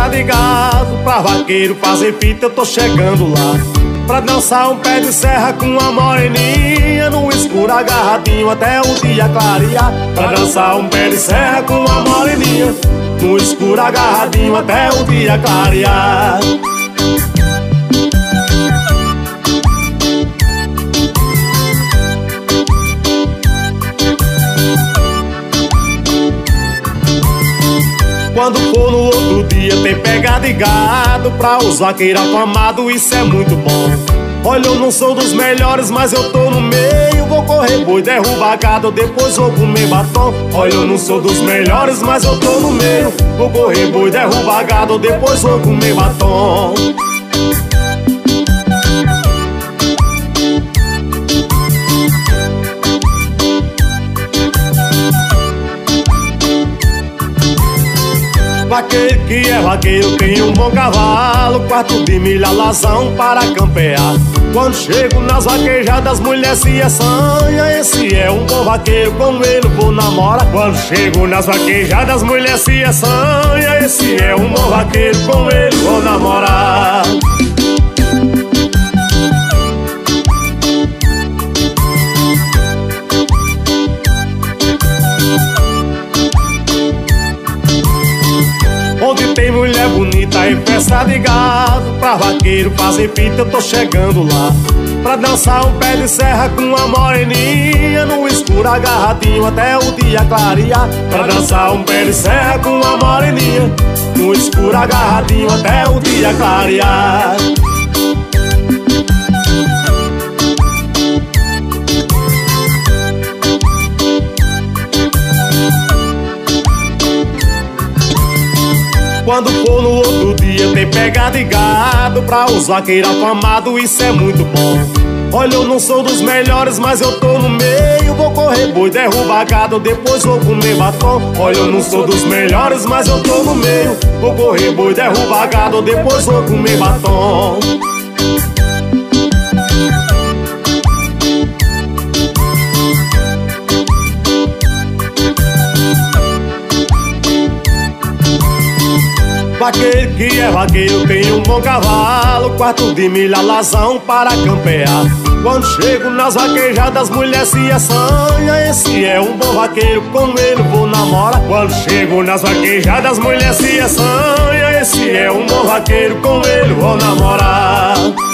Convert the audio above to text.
festa de gado. Pra vaqueiro fazer fita eu tô chegando lá, pra dançar um pé de serra com uma moreninha, no escuro agarradinho até o dia clarear. Pra dançar um pé de serra com uma moreninha, no escuro agarradinho até o dia clarear. Quando for no outro dia tem pegada de gado, pra os vaqueiros afamados isso é muito bom. Olha, eu não sou dos melhores, mas eu tô no meio. Vou correr boi, derrubar gado, depois vou comer batom. Olha, eu não sou dos melhores, mas eu tô no meio. Vou correr boi, derrubar gado, depois vou comer batom. Vaqueiro que é vaqueiro tem um bom cavalo, quarto de milha, alazão para campear. Quando chego nas vaquejadas, mulher se assanha. Esse é um bom vaqueiro, com ele vou namorar. Quando chego nas vaquejadas, mulher se assanha. Esse é um bom vaqueiro, com ele vou namorar. Onde tem mulher bonita e festa de gado, pra vaqueiro fazer fita eu tô chegando lá, pra dançar um pé de serra com uma moreninha, no escuro agarradinho até o dia clarear. Pra dançar um pé de serra com uma moreninha, no escuro agarradinho até o dia clarear. Quando for no outro dia tem pegada de gado, pra os vaqueiros afamados isso é muito bom. Olha, eu não sou dos melhores, mas eu tô no meio. Vou correr boi, derrubar gado, depois vou comer batom. Olha, eu não sou dos melhores, mas eu tô no meio. Vou correr boi, derrubar gado, depois vou comer batom. Vaqueiro que é vaqueiro tem um bom cavalo, quarto de milha, alazão para campear. Quando chego nas vaquejadas, mulher se assanha. Esse é um bom vaqueiro, com ele vou namorar. Quando chego nas vaquejadas, mulher se assanha. Esse é um bom vaqueiro, com ele vou namorar.